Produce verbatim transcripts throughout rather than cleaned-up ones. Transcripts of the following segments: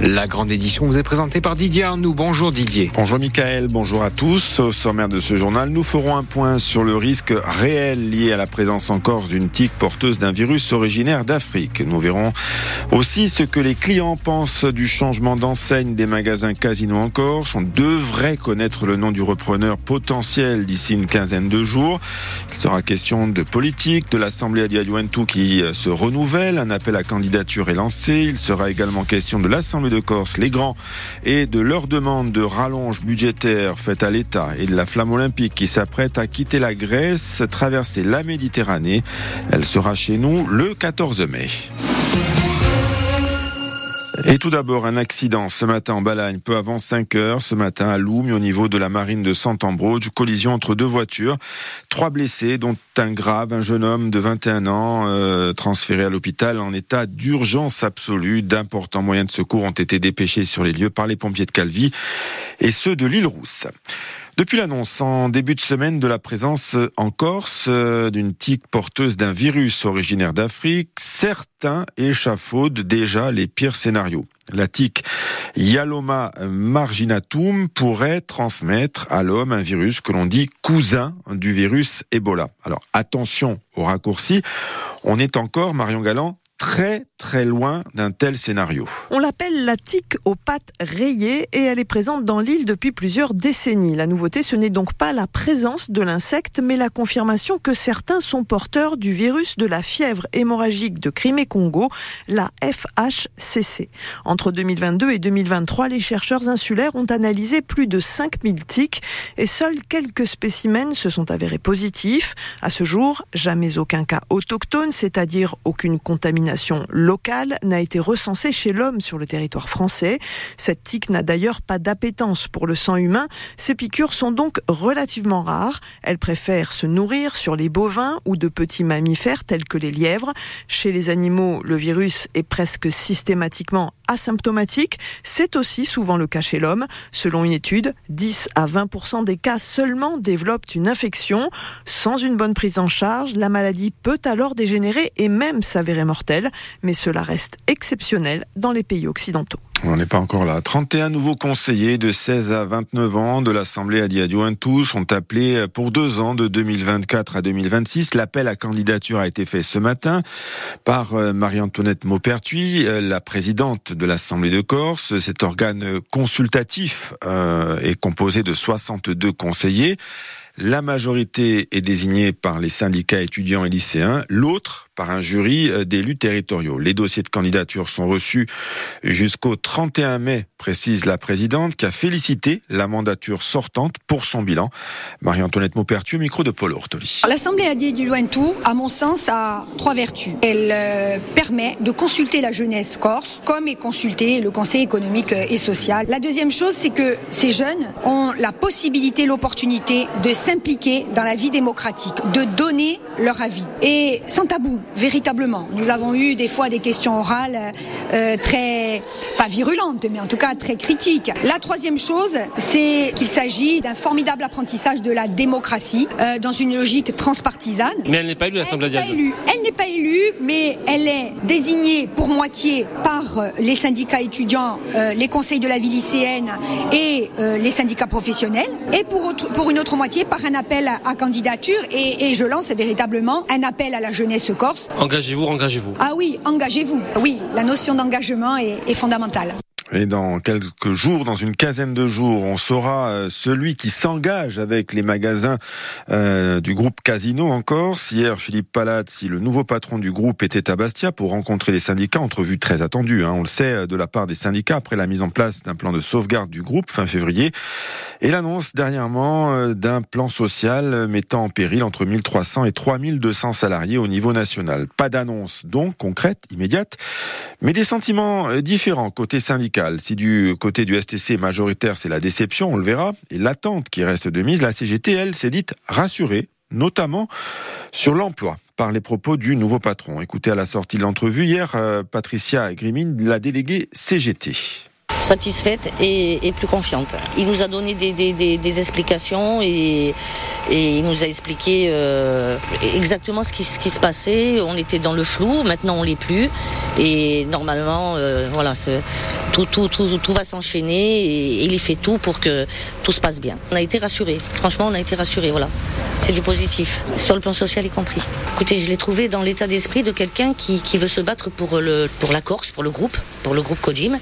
La grande édition vous est présentée par Didier Arnoux. Bonjour Didier. Bonjour Mickaël, bonjour à tous. Au sommaire de ce journal, nous ferons un point sur le risque réel lié à la présence en Corse d'une tique porteuse d'un virus originaire d'Afrique. Nous verrons aussi ce que les clients pensent du changement d'enseigne des magasins Casino en Corse. On devrait connaître le nom du repreneur potentiel d'ici une quinzaine de jours. Il sera question de politique, de l'Assemblée Adiaduentou qui se renouvelle. Un appel à candidature est lancé. Il sera également question de l'Assemblée de Corse, les grands, et de leur demande de rallonge budgétaire faite à l'État et de la flamme olympique qui s'apprête à quitter la Grèce, traverser la Méditerranée. Elle sera chez nous le quatorze mai. Et tout d'abord, un accident ce matin en Balagne, peu avant cinq heures, ce matin à Loum, au niveau de la marine de Sant'Ambroge, collision entre deux voitures, trois blessés, dont un grave, un jeune homme de vingt et un ans, euh, transféré à l'hôpital en état d'urgence absolue. D'importants moyens de secours ont été dépêchés sur les lieux par les pompiers de Calvi et ceux de l'île Rousse. Depuis l'annonce en début de semaine de la présence en Corse d'une tique porteuse d'un virus originaire d'Afrique, certains échafaudent déjà les pires scénarios. La tique Yaloma marginatum pourrait transmettre à l'homme un virus que l'on dit cousin du virus Ebola. Alors attention au raccourci, on est encore, Marion Galland, très très loin d'un tel scénario. On l'appelle la tique aux pattes rayées et elle est présente dans l'île depuis plusieurs décennies. La nouveauté, ce n'est donc pas la présence de l'insecte, mais la confirmation que certains sont porteurs du virus de la fièvre hémorragique de Crimée-Congo, la F H C C. Entre deux mille vingt-deux et deux mille vingt-trois, les chercheurs insulaires ont analysé plus de cinq mille tiques et seuls quelques spécimens se sont avérés positifs. À ce jour, jamais aucun cas autochtone, c'est-à-dire aucune contamination locale, n'a été recensée chez l'homme sur le territoire français. Cette tique n'a d'ailleurs pas d'appétence pour le sang humain. Ces piqûres sont donc relativement rares. Elle préfère se nourrir sur les bovins ou de petits mammifères tels que les lièvres. Chez les animaux, le virus est presque systématiquement asymptomatique. C'est aussi souvent le cas chez l'homme. Selon une étude, dix à vingt pour cent des cas seulement développent une infection. Sans une bonne prise en charge, la maladie peut alors dégénérer et même s'avérer mortelle. Mais cela reste exceptionnel dans les pays occidentaux. On n'est pas encore là. trente et un nouveaux conseillers de seize à vingt-neuf ans de l'Assemblée Adiaduentou sont appelés pour deux ans de deux mille vingt-quatre à deux mille vingt-six. L'appel à candidature a été fait ce matin par Marie-Antoinette Maupertuis, la présidente de l'Assemblée de Corse. Cet organe consultatif euh, est composé de soixante-deux conseillers. La majorité est désignée par les syndicats étudiants et lycéens, l'autre par un jury d'élus territoriaux. Les dossiers de candidature sont reçus jusqu'au trente et un mai, précise la présidente, qui a félicité la mandature sortante pour son bilan. Marie-Antoinette Maupertuis, micro de Paul Ortoli. L'Assemblée Adiaduentou, à mon sens, a trois vertus. Elle euh, permet de consulter la jeunesse corse, comme est consulté le Conseil économique et social. La deuxième chose, c'est que ces jeunes ont la possibilité, l'opportunité de s'impliquer dans la vie démocratique, de donner leur avis. Et sans tabou, véritablement. Nous avons eu des fois des questions orales euh, très, pas virulentes, mais en tout cas très critiques. La troisième chose, c'est qu'il s'agit d'un formidable apprentissage de la démocratie euh, dans une logique transpartisane. Mais elle n'est pas élue, l'Assemblée Adiaduentou. Elle n'est pas élue, mais elle est désignée pour moitié par les syndicats étudiants, euh, les conseils de la vie lycéenne et euh, les syndicats professionnels, et pour, autre, pour une autre moitié par un appel à candidature, et, et je lance véritablement un appel à la jeunesse corse. Engagez-vous, engagez-vous. Ah oui, engagez-vous. Oui, la notion d'engagement est, est fondamentale. Et dans quelques jours, dans une quinzaine de jours, on saura euh, celui qui s'engage avec les magasins euh, du groupe Casino en Corse. Hier, Philippe Palazzi, le nouveau patron du groupe, était à Bastia pour rencontrer les syndicats. Entrevue très attendue, hein, on le sait, de la part des syndicats après la mise en place d'un plan de sauvegarde du groupe fin février. Et l'annonce dernièrement euh, d'un plan social mettant en péril entre mille trois cents et trois mille deux cents salariés au niveau national. Pas d'annonce donc concrète, immédiate, mais des sentiments différents côté syndical. Si du côté du S T C majoritaire, c'est la déception, on le verra, et l'attente qui reste de mise, la C G T, elle, s'est dite rassurée, notamment sur l'emploi, par les propos du nouveau patron. Écoutez à la sortie de l'entrevue hier, euh, Patricia Grimine, la déléguée C G T. satisfaite et, et plus confiante. Il nous a donné des, des, des, des explications et, et il nous a expliqué euh, exactement ce qui, ce qui se passait. On était dans le flou, maintenant on l'est plus. Et normalement, euh, voilà, tout, tout, tout, tout va s'enchaîner et, et il fait tout pour que tout se passe bien. On a été rassurés, franchement on a été rassurés, voilà. C'est du positif, sur le plan social y compris. Écoutez, je l'ai trouvé dans l'état d'esprit de quelqu'un qui, qui veut se battre pour, le, pour la Corse, pour le groupe, pour le groupe Codim,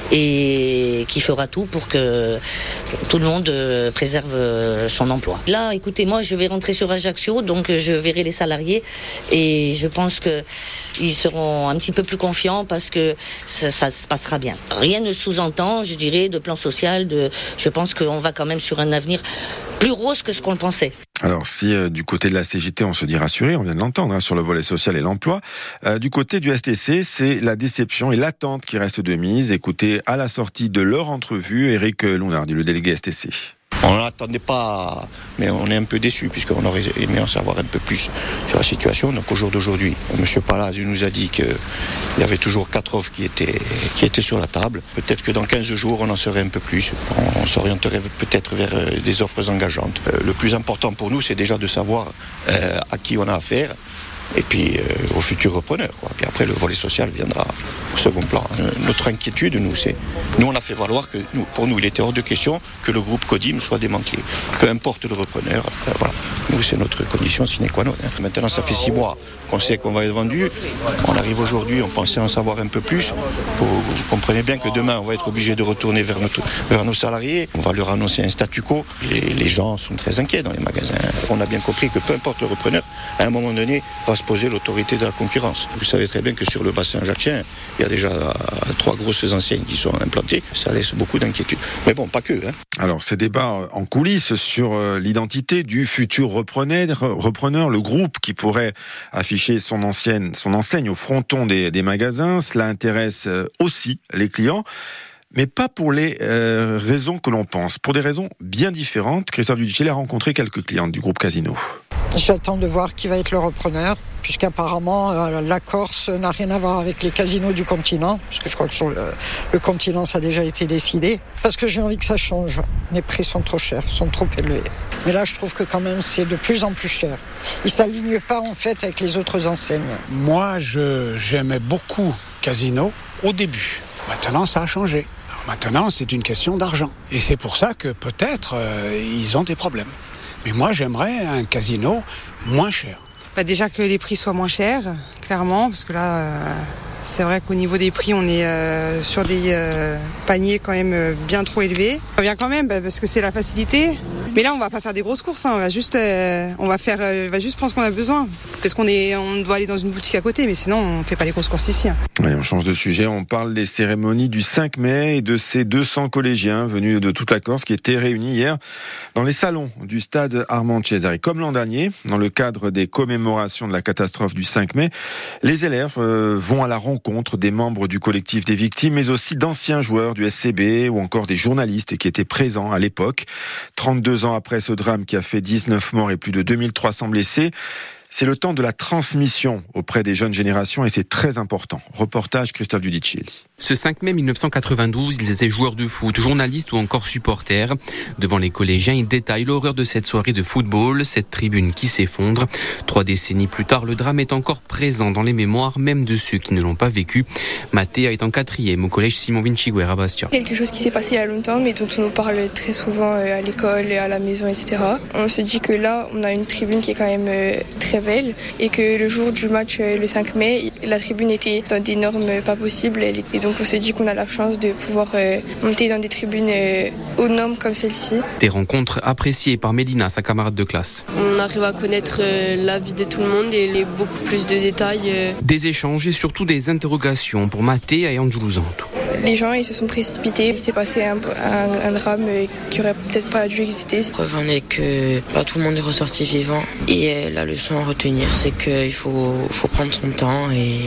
et qui fera tout pour que tout le monde préserve son emploi. Là, écoutez, moi je vais rentrer sur Ajaccio, donc je verrai les salariés et je pense qu'ils seront un petit peu plus confiants parce que ça, ça se passera bien. Rien ne sous-entend, je dirais, de plan social, de, je pense qu'on va quand même sur un avenir plus rose que ce qu'on le pensait. Alors si euh, du côté de la C G T on se dit rassuré, on vient de l'entendre hein, sur le volet social et l'emploi, euh, du côté du S T C c'est la déception et l'attente qui reste de mise. Écoutez à la sortie de leur entrevue Eric Lounardi, le délégué S T C. On n'attendait pas, mais on est un peu déçus puisqu'on aurait aimé en savoir un peu plus sur la situation. Donc au jour d'aujourd'hui, M. Palazzo nous a dit qu'il y avait toujours quatre offres qui étaient, qui étaient sur la table. Peut-être que dans quinze jours, on en saurait un peu plus. On, on s'orienterait peut-être vers des offres engageantes. Le plus important pour nous, c'est déjà de savoir euh, à qui on a affaire. Et puis euh, aux futurs repreneurs, quoi. Puis après le volet social viendra au second plan. Euh, notre inquiétude, nous, c'est nous on a fait valoir que nous, pour nous, il était hors de question que le groupe Codim soit démantelé. Peu importe le repreneur, euh, voilà. Nous, c'est notre condition sine qua non. Hein. Maintenant, ça fait six mois qu'on sait qu'on va être vendu. On arrive aujourd'hui, on pensait en savoir un peu plus. Vous, vous comprenez bien que demain, on va être obligé de retourner vers, notre, vers nos salariés. On va leur annoncer un statu quo. Les, les gens sont très inquiets dans les magasins. On a bien compris que peu importe le repreneur, à un moment donné, va se poser l'autorité de la concurrence. Vous savez très bien que sur le bassin ajaccien, il y a déjà trois grosses enseignes qui sont implantées. Ça laisse beaucoup d'inquiétude. Mais bon, pas que. Hein. Alors, ces débats en coulisses sur l'identité du futur repreneur, repreneur, le groupe qui pourrait afficher son, ancienne, son enseigne au fronton des, des magasins, cela intéresse aussi les clients. Mais pas pour les euh, raisons que l'on pense. Pour des raisons bien différentes, Christophe Dudicelli a rencontré quelques clientes du groupe Casino. J'attends de voir qui va être le repreneur, puisqu'apparemment euh, la Corse n'a rien à voir avec les casinos du continent, parce que je crois que sur le, le continent ça a déjà été décidé, parce que j'ai envie que ça change. Les prix sont trop chers, sont trop élevés. Mais là je trouve que quand même c'est de plus en plus cher. Ils ne s'alignent pas en fait avec les autres enseignes. Moi je, j'aimais beaucoup Casino au début, maintenant ça a changé. Maintenant, c'est une question d'argent. Et c'est pour ça que peut-être euh, ils ont des problèmes. Mais moi, j'aimerais un casino moins cher. Bah déjà que les prix soient moins chers, clairement, parce que là, euh, c'est vrai qu'au niveau des prix, on est euh, sur des euh, paniers quand même euh, bien trop élevés. On vient quand même bah, parce que c'est la facilité. Mais là, on va pas faire des grosses courses. Hein. On va juste, euh, on va faire, euh, va juste prendre ce qu'on a besoin, parce qu'on est, on doit aller dans une boutique à côté. Mais sinon, on fait pas les grosses courses ici. Hein. Allez, on change de sujet. On parle des cérémonies du cinq mai et de ces deux cents collégiens venus de toute la Corse qui étaient réunis hier dans les salons du stade Armand Cesari. Comme l'an dernier, dans le cadre des commémorations de la catastrophe du cinq mai, les élèves euh, vont à la rencontre des membres du collectif des victimes, mais aussi d'anciens joueurs du S C B ou encore des journalistes qui étaient présents à l'époque. trente-deux ans après ce drame qui a fait dix-neuf morts et plus de deux mille trois cents blessés, c'est le temps de la transmission auprès des jeunes générations et c'est très important. Reportage Christophe Dudicelli. Ce cinq mai mille neuf cent quatre-vingt-douze, ils étaient joueurs de foot, journalistes ou encore supporters. Devant les collégiens, ils détaillent l'horreur de cette soirée de football, cette tribune qui s'effondre. Trois décennies plus tard, le drame est encore présent dans les mémoires, même de ceux qui ne l'ont pas vécu. Mathéa est en quatrième au collège Simon Vinciguerra à Bastia. Quelque chose qui s'est passé il y a longtemps, mais dont on nous parle très souvent à l'école et à la maison, et cetera. On se dit que là, on a une tribune qui est quand même très belle et que le jour du match, le cinq mai, la tribune était dans des normes pas possibles. Et donc, on se dit qu'on a la chance de pouvoir euh, monter dans des tribunes euh, aux normes comme celle-ci. Des rencontres appréciées par Mélina, sa camarade de classe. On arrive à connaître euh, la vie de tout le monde et les beaucoup plus de détails. Euh. Des échanges et surtout des interrogations pour Mathéa et Angioulouzanto. Les gens, ils se sont précipités. Il s'est passé un, un, un drame qui aurait peut-être pas dû exister. La preuve en est que pas tout le monde est ressorti vivant. Et la leçon à retenir, c'est qu'il faut, faut prendre son temps et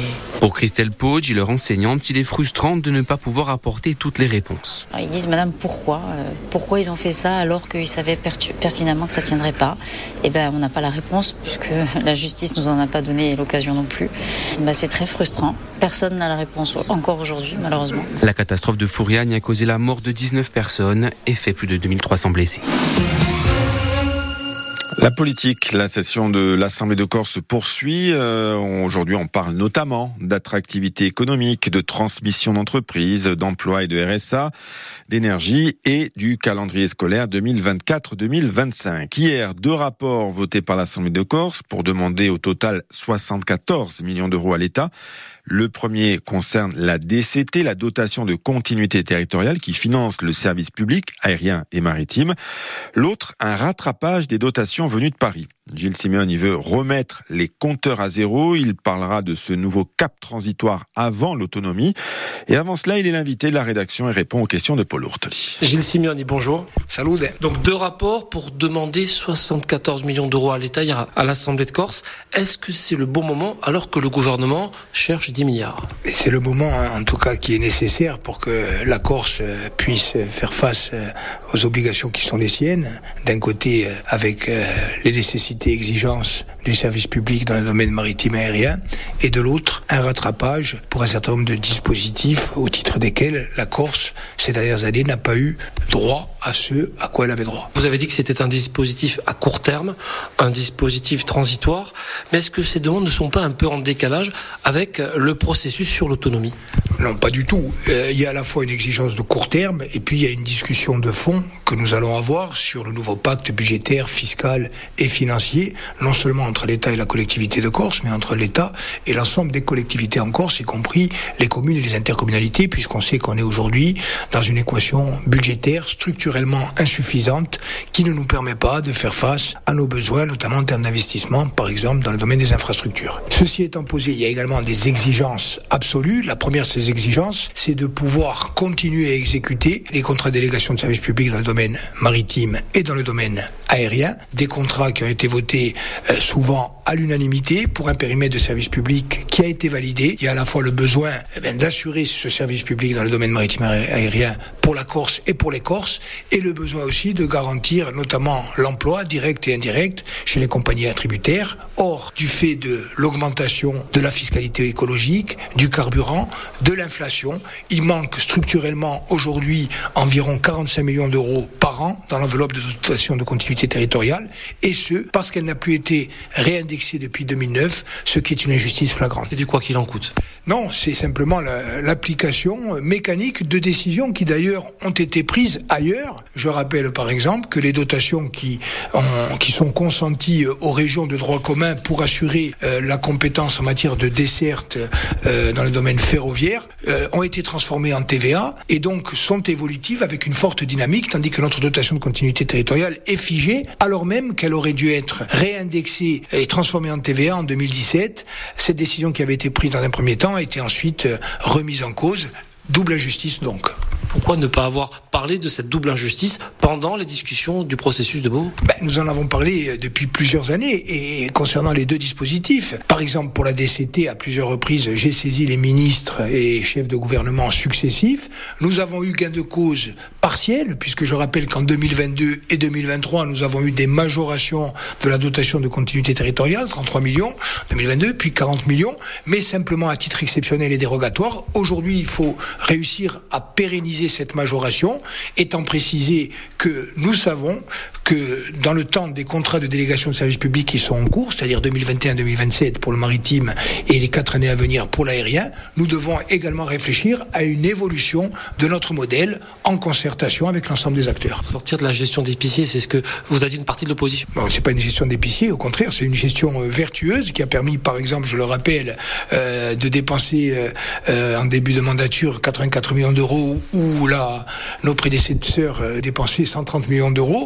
Pour Christelle Poggi, leur enseignante, il est frustrant de ne pas pouvoir apporter toutes les réponses. Ils disent, madame, pourquoi euh, Pourquoi ils ont fait ça alors qu'ils savaient pertu- pertinemment que ça ne tiendrait pas? Eh bien, on n'a pas la réponse puisque la justice nous en a pas donné l'occasion non plus. Ben, c'est très frustrant. Personne n'a la réponse encore aujourd'hui, malheureusement. La catastrophe de Fouriagne a causé la mort de dix-neuf personnes et fait plus de deux mille trois cents blessés. La politique, la session de l'Assemblée de Corse se poursuit. Euh, aujourd'hui, on parle notamment d'attractivité économique, de transmission d'entreprises, d'emploi et de R S A, d'énergie et du calendrier scolaire deux mille vingt-quatre deux mille vingt-cinq. Hier, deux rapports votés par l'Assemblée de Corse pour demander au total soixante-quatorze millions d'euros à l'État. Le premier concerne la D C T, la dotation de continuité territoriale qui finance le service public aérien et maritime. L'autre, un rattrapage des dotations venues de Paris. Gilles Simeone y veut remettre les compteurs à zéro. Il parlera de ce nouveau cap transitoire avant l'autonomie. Et avant cela, il est l'invité de la rédaction et répond aux questions de Paul Ourtoli. Gilles Simeone, bonjour. Salut. Donc deux rapports pour demander soixante-quatorze millions d'euros à l'État hier à l'Assemblée de Corse. Est-ce que c'est le bon moment alors que le gouvernement cherche dix milliards? Et c'est le moment, en tout cas, qui est nécessaire pour que la Corse puisse faire face aux obligations qui sont les siennes. D'un côté, avec les nécessités et exigences du service public dans le domaine maritime et aérien, et de l'autre, un rattrapage pour un certain nombre de dispositifs au titre desquels la Corse, ces dernières années, n'a pas eu droit à ce à quoi elle avait droit. Vous avez dit que c'était un dispositif à court terme, un dispositif transitoire, mais est-ce que ces demandes ne sont pas un peu en décalage avec le processus sur l'autonomie? Non, pas du tout. Euh, il y a à la fois une exigence de court terme et puis il y a une discussion de fond que nous allons avoir sur le nouveau pacte budgétaire, fiscal et financier, non seulement entre l'État et la collectivité de Corse, mais entre l'État et l'ensemble des collectivités en Corse, y compris les communes et les intercommunalités, puisqu'on sait qu'on est aujourd'hui dans une équation budgétaire structurellement insuffisante qui ne nous permet pas de faire face à nos besoins, notamment en termes d'investissement, par exemple dans le domaine des infrastructures. Ceci étant posé, il y a également des exigences absolues. La première de ces exigences, c'est de pouvoir continuer à exécuter les contrats de délégation de services publics dans le domaine maritime et dans le domaine aérien, des contrats qui ont été votés euh, souvent à l'unanimité pour un périmètre de service public qui a été validé. Il y a à la fois le besoin eh bien, d'assurer ce service public dans le domaine maritime et aérien pour la Corse et pour les Corses, et le besoin aussi de garantir notamment l'emploi direct et indirect chez les compagnies attributaires. Or, du fait de l'augmentation de la fiscalité écologique, du carburant, de l'inflation, il manque structurellement aujourd'hui environ quarante-cinq millions d'euros par an dans l'enveloppe de dotation de continuité territoriale, et ce, parce qu'elle n'a plus été réindexée depuis deux mille neuf, ce qui est une injustice flagrante. C'est du quoi qu'il en coûte? Non, c'est simplement la, l'application mécanique de décisions qui d'ailleurs ont été prises ailleurs. Je rappelle par exemple que les dotations qui, ont, qui sont consenties aux régions de droit commun pour assurer euh, la compétence en matière de desserte euh, dans le domaine ferroviaire euh, ont été transformées en T V A et donc sont évolutives avec une forte dynamique, tandis que notre dotation de continuité territoriale est figée alors même qu'elle aurait dû être réindexée et transformée en T V A en deux mille dix-sept. Cette décision qui avait été prise dans un premier temps a été ensuite remise en cause. Double injustice donc. Pourquoi ne pas avoir parlé de cette double injustice pendant les discussions du processus de Beauvau? Ben, nous en avons parlé depuis plusieurs années et concernant les deux dispositifs. Par exemple, pour la D C T, à plusieurs reprises, j'ai saisi les ministres et chefs de gouvernement successifs. Nous avons eu gain de cause partiel, puisque je rappelle qu'en deux mille vingt-deux et deux mille vingt-trois, nous avons eu des majorations de la dotation de continuité territoriale, trente-trois millions, deux mille vingt-deux, puis quarante millions, mais simplement à titre exceptionnel et dérogatoire. Aujourd'hui, il faut réussir à pérenniser cette majoration, étant précisé que nous savons que dans le temps des contrats de délégation de services publics qui sont en cours, c'est-à-dire deux mille vingt et un deux mille vingt-sept pour le maritime et les quatre années à venir pour l'aérien, nous devons également réfléchir à une évolution de notre modèle en concertation avec l'ensemble des acteurs. Sortir de la gestion d'épicier, c'est ce que vous a dit une partie de l'opposition. Bon, c'est pas une gestion d'épicier, au contraire, c'est une gestion euh, vertueuse qui a permis, par exemple, je le rappelle, euh, de dépenser euh, euh, en début de mandature quatre-vingt-quatre millions d'euros où là, nos prédécesseurs euh, dépensaient cent trente millions d'euros. Donc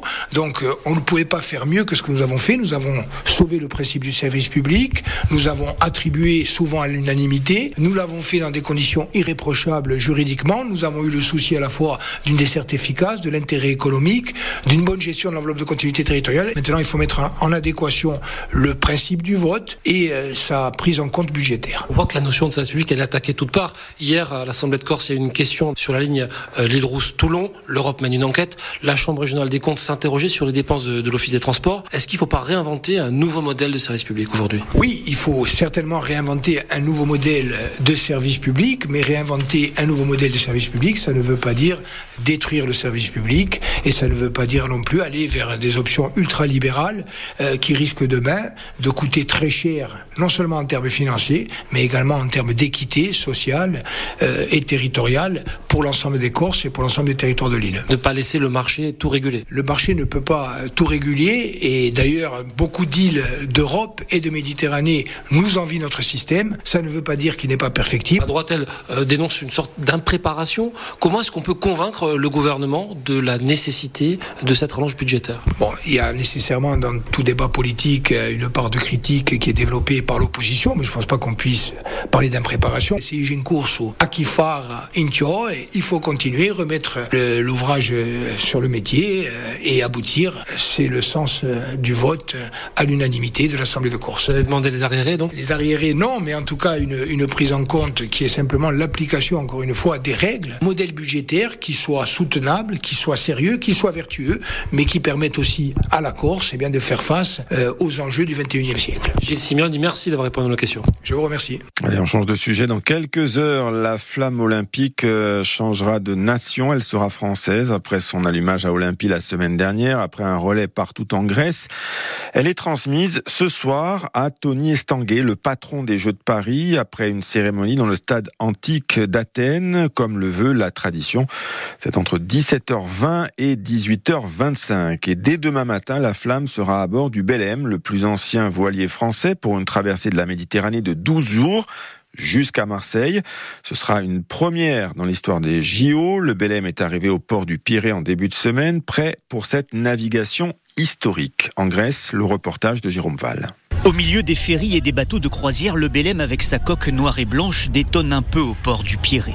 donc on ne pouvait pas faire mieux que ce que nous avons fait. Nous avons sauvé le principe du service public, nous avons attribué souvent à l'unanimité, nous l'avons fait dans des conditions irréprochables juridiquement, nous avons eu le souci à la fois d'une desserte efficace, de l'intérêt économique, d'une bonne gestion de l'enveloppe de continuité territoriale. Maintenant, il faut mettre en adéquation le principe du vote et euh, sa prise en compte budgétaire. On voit que la notion de service public, elle est attaquée toutes parts. Hier, à l'Assemblée de Corse, il y a eu une question sur la ligne euh, L'Île-Rousse-Toulon. L'Europe mène une enquête. La Chambre régionale des comptes s'interrogeait sur les dépenses de, de l'Office des transports. Est-ce qu'il ne faut pas réinventer un nouveau modèle de service public aujourd'hui ? Oui, il faut certainement réinventer un nouveau modèle de service public, mais réinventer un nouveau modèle de service public, ça ne veut pas dire détruire le service public et ça ne veut pas dire non plus aller vers des options ultralibérales euh, qui risquent demain de coûter très cher, non seulement en termes financiers, mais également en termes d'équité sociale euh, et territoriale pour l'ensemble des Corses et pour l'ensemble des territoires de l'île. Ne pas laisser le marché tout réguler. Le marché ne peut pas tout réguler et d'ailleurs beaucoup d'îles d'Europe et de Méditerranée nous envient notre système. Ça ne veut pas dire qu'il n'est pas perfectible. La droite, elle, euh, dénonce une sorte d'impréparation. Comment est-ce qu'on peut convaincre le gouvernement de la nécessité de cette rallonge budgétaire ? Bon, il y a nécessairement dans tout débat politique une part de critique qui est développée par l'opposition, mais je ne pense pas qu'on puisse parler d'impréparation. C'est une course à qui faire intio, il faut continuer, remettre le, l'ouvrage sur le métier et aboutir. C'est le sens du vote à l'unanimité de l'Assemblée de Corse. Vous allez demander les arriérés donc ? Les arriérés non, mais en tout cas une, une prise en compte qui est simplement l'application, encore une fois, des règles, modèle budgétaire qui soit soutenable, qui soit sérieux, qui soit vertueux, mais qui permette aussi à la Corse eh bien, de faire face euh, aux enjeux du vingt et unième siècle. Gilles Simeon dit merci d'avoir répondu à nos questions. Je vous remercie. Allez, on change de sujet. Dans quelques heures, la flamme olympique euh, changera de nation. Elle sera française après son allumage à Olympie la semaine dernière, après un relais partout en Grèce. Elle est transmise ce soir à Tony Estanguet, le patron des Jeux de Paris, après une cérémonie dans le stade antique d'Athènes, comme le veut la tradition. C'est entre dix-sept heures vingt et dix-huit heures vingt-cinq. Et dès demain matin, la flamme sera à bord du Belém, le plus ancien voilier français, pour une traversée de la Méditerranée de douze jours. Jusqu'à Marseille. Ce sera une première dans l'histoire des J O. Le Belém est arrivé au port du Pirée en début de semaine, prêt pour cette navigation historique. En Grèce, le reportage de Jérôme Val. Au milieu des ferries et des bateaux de croisière, le Belém avec sa coque noire et blanche détonne un peu au port du Pirée.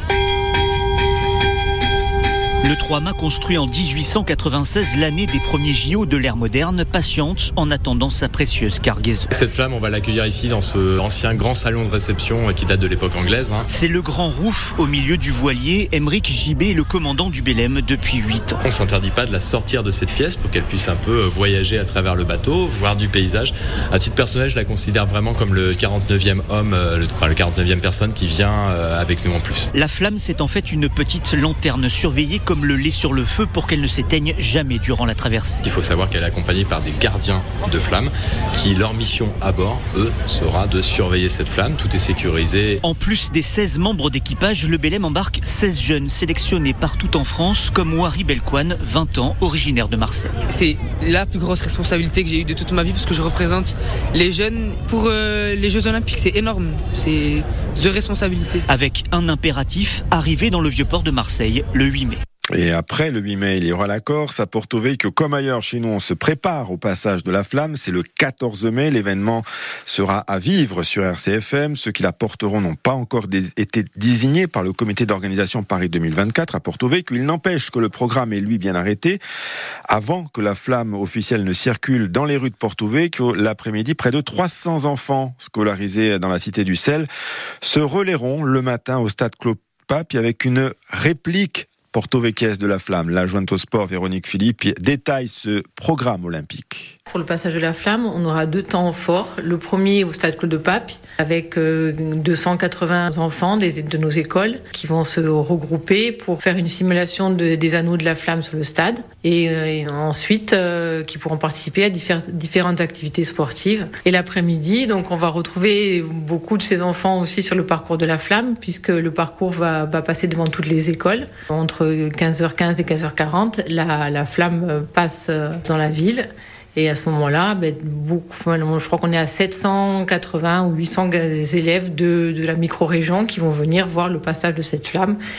Le trois-mâts construit en dix-huit cent quatre-vingt-seize, l'année des premiers J O de l'ère moderne, patiente en attendant sa précieuse cargaison. Cette flamme, on va l'accueillir ici dans ce ancien grand salon de réception qui date de l'époque anglaise. Hein. C'est le grand rouf au milieu du voilier. Aymeric Gibet est le commandant du Belém depuis huit ans. On ne s'interdit pas de la sortir de cette pièce pour qu'elle puisse un peu voyager à travers le bateau, voir du paysage. À titre personnel, je la considère vraiment comme le quarante-neuvième homme, le, enfin, le quarante-neuvième personne qui vient avec nous en plus. La flamme, c'est en fait une petite lanterne surveillée comme le lait sur le feu pour qu'elle ne s'éteigne jamais durant la traversée. Il faut savoir qu'elle est accompagnée par des gardiens de flamme qui, leur mission à bord, eux, sera de surveiller cette flamme. Tout est sécurisé. En plus des seize membres d'équipage, le Belém embarque seize jeunes sélectionnés partout en France, comme Wari Belkouane, vingt ans, originaire de Marseille. C'est la plus grosse responsabilité que j'ai eue de toute ma vie parce que je représente les jeunes pour euh, les Jeux Olympiques. C'est énorme, c'est de responsabilité. Avec un impératif, arriver dans le vieux port de Marseille le huit mai. Et après le huit mai, il y aura la Corse, à Porto Vecchio, comme ailleurs chez nous, on se prépare au passage de la flamme. C'est le quatorze mai, l'événement sera à vivre sur R C F M. Ceux qui la porteront n'ont pas encore dé- été désignés par le comité d'organisation Paris deux mille vingt-quatre à Porto Vecchio. Il n'empêche que le programme est lui bien arrêté. Avant que la flamme officielle ne circule dans les rues de Porto Vecchio, l'après-midi, près de trois cents enfants scolarisés dans la cité du sel se relaieront le matin au stade Claude Pape avec une réplique porto-vecchiaise de la flamme. L'adjointe au sport, Véronique Philippe, détaille ce programme olympique. Pour le passage de la flamme, on aura deux temps forts. Le premier au stade Claude Pape, avec deux cent quatre-vingts enfants des, de nos écoles qui vont se regrouper pour faire une simulation de, des anneaux de la flamme sur le stade. Et, et ensuite, euh, qui pourront participer à diffère, différentes activités sportives. Et l'après-midi, donc, on va retrouver beaucoup de ces enfants aussi sur le parcours de la flamme, puisque le parcours va, va passer devant toutes les écoles. Entre quinze heures quinze et quinze heures quarante, la, la flamme passe dans la ville. Et à ce moment-là, ben, beaucoup, je crois qu'on est à sept cent quatre-vingts ou huit cents élèves de, de la micro-région qui vont venir voir le passage de cette flamme.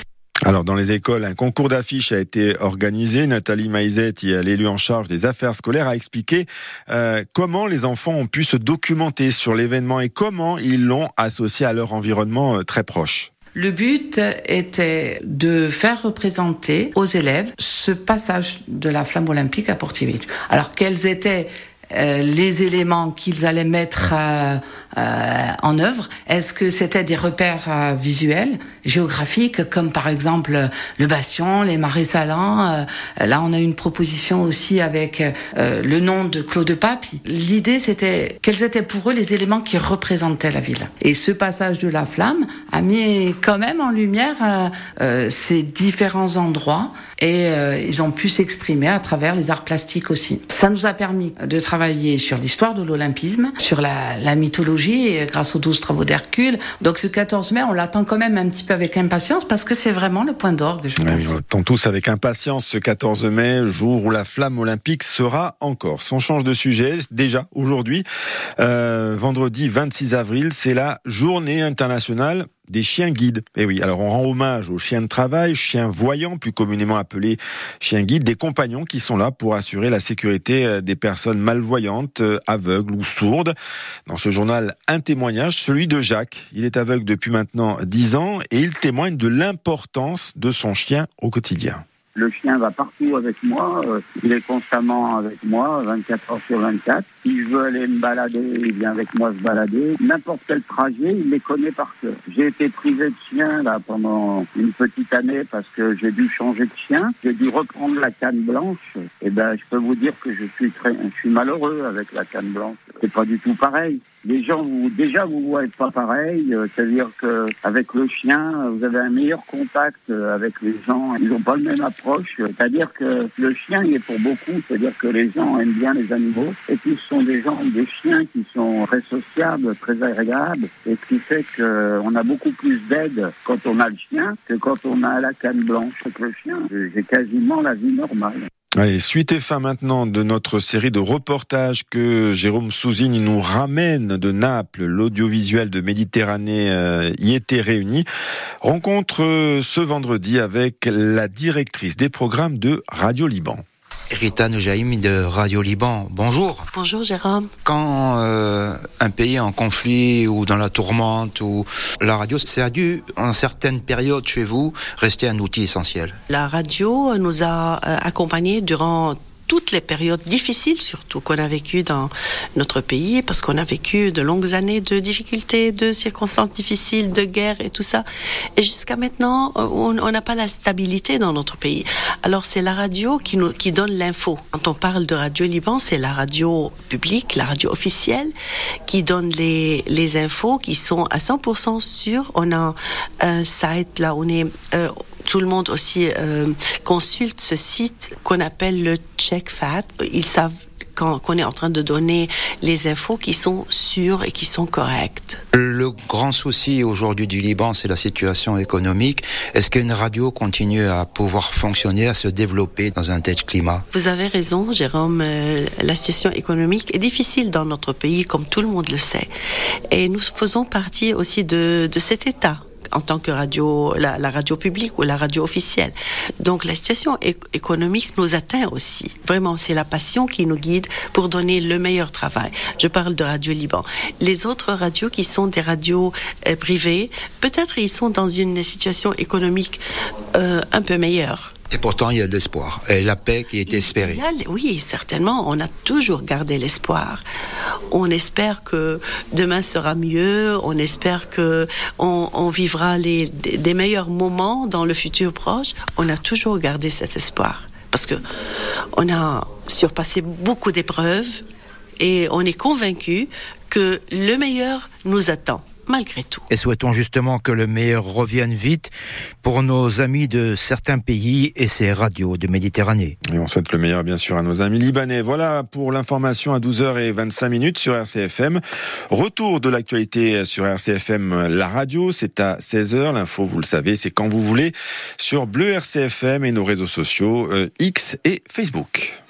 Alors, dans les écoles, un concours d'affiches a été organisé. Nathalie Maïzet, l'élu en charge des affaires scolaires, a expliqué euh, comment les enfants ont pu se documenter sur l'événement et comment ils l'ont associé à leur environnement euh, très proche. Le but était de faire représenter aux élèves ce passage de la flamme olympique à Portiviejo. Alors, quels étaient euh, les éléments qu'ils allaient mettre euh, euh, en œuvre? Est-ce que c'était des repères euh, visuels, géographiques, comme par exemple le bastion, les marais salants? euh, Là, on a une proposition aussi avec euh, le nom de Claude Pape. L'idée, c'était quels étaient pour eux les éléments qui représentaient la ville. Et ce passage de la flamme a mis quand même en lumière euh, euh, ces différents endroits. Et euh, ils ont pu s'exprimer à travers les arts plastiques aussi. Ça nous a permis de travailler sur l'histoire de l'olympisme, sur la, la mythologie, grâce aux douze travaux d'Hercule. Donc ce quatorze mai, on l'attend quand même un petit peu avec impatience, parce que c'est vraiment le point d'orgue, je pense. Oui, on attend tous avec impatience ce quatorze mai, jour où la flamme olympique sera en Corse. On change de sujet, déjà aujourd'hui, euh, vendredi vingt-six avril, c'est la journée internationale des chiens guides. Et oui, alors on rend hommage aux chiens de travail, chiens voyants, plus communément appelés chiens guides, des compagnons qui sont là pour assurer la sécurité des personnes malvoyantes, aveugles ou sourdes. Dans ce journal, un témoignage, celui de Jacques. Il est aveugle depuis maintenant dix ans et il témoigne de l'importance de son chien au quotidien. Le chien va partout avec moi, euh, il est constamment avec moi, vingt-quatre heures sur vingt-quatre. Si je veux aller me balader, il vient avec moi se balader. N'importe quel trajet, il les connaît par cœur. J'ai été privé de chien là pendant une petite année parce que j'ai dû changer de chien. J'ai dû reprendre la canne blanche. Et ben, je peux vous dire que je suis très, je suis malheureux avec la canne blanche. C'est pas du tout pareil. Les gens, vous, déjà, vous voyez pas pareil. Euh, c'est-à-dire que avec le chien, vous avez un meilleur contact avec les gens. Ils n'ont pas le même approche. C'est-à-dire que le chien, il est pour beaucoup. C'est-à-dire que les gens aiment bien les animaux. Et puis, ce sont des gens, des chiens qui sont très sociables, très agréables. Et ce qui fait qu'on a beaucoup plus d'aide quand on a le chien que quand on a la canne blanche. Avec le chien, j'ai quasiment la vie normale. Allez, suite et fin maintenant de notre série de reportages que Jérôme Souzini nous ramène de Naples. L'audiovisuel de Méditerranée euh, y était réuni. Rencontre euh, ce vendredi avec la directrice des programmes de Radio Liban. Rita Noujaïm de Radio Liban, bonjour. Bonjour Jérôme. Quand euh, un pays est en conflit ou dans la tourmente, ou la radio, ça a dû, en certaines périodes chez vous, rester un outil essentiel. La radio nous a euh, accompagnés durant toutes les périodes difficiles, surtout qu'on a vécues dans notre pays, parce qu'on a vécu de longues années de difficultés, de circonstances difficiles, de guerre et tout ça. Et jusqu'à maintenant, on n'a pas la stabilité dans notre pays. Alors c'est la radio qui nous qui donne l'info. Quand on parle de Radio Liban, c'est la radio publique, la radio officielle, qui donne les les infos qui sont à cent pour cent sûres. On a un site là, on est euh, tout le monde aussi euh, consulte ce site qu'on appelle le CheckFact. Ils savent quand, qu'on est en train de donner les infos qui sont sûres et qui sont correctes. Le grand souci aujourd'hui du Liban, c'est la situation économique. Est-ce qu'une radio continue à pouvoir fonctionner, à se développer dans un tel climat? Vous avez raison, Jérôme. Euh, la situation économique est difficile dans notre pays, comme tout le monde le sait. Et nous faisons partie aussi de, de cet état, en tant que radio, la, la radio publique ou la radio officielle. Donc la situation é- économique nous atteint aussi. Vraiment, c'est la passion qui nous guide pour donner le meilleur travail. Je parle de Radio Liban. Les autres radios qui sont des radios euh, privées, peut-être ils sont dans une situation économique euh, un peu meilleure. Et pourtant, il y a de l'espoir. Et la paix qui est espérée. Oui, certainement. On a toujours gardé l'espoir. On espère que demain sera mieux. On espère que on, on vivra les, des, des meilleurs moments dans le futur proche. On a toujours gardé cet espoir. Parce que on a surpassé beaucoup d'épreuves et on est convaincu que le meilleur nous attend. Malgré tout. Et souhaitons justement que le meilleur revienne vite pour nos amis de certains pays et ces radios de Méditerranée. Et on souhaite le meilleur bien sûr à nos amis libanais. Voilà pour l'information à douze heures vingt-cinq sur R C F M. Retour de l'actualité sur R C F M, la radio, c'est à seize heures. L'info, vous le savez, c'est quand vous voulez sur Bleu R C F M et nos réseaux sociaux euh, X et Facebook.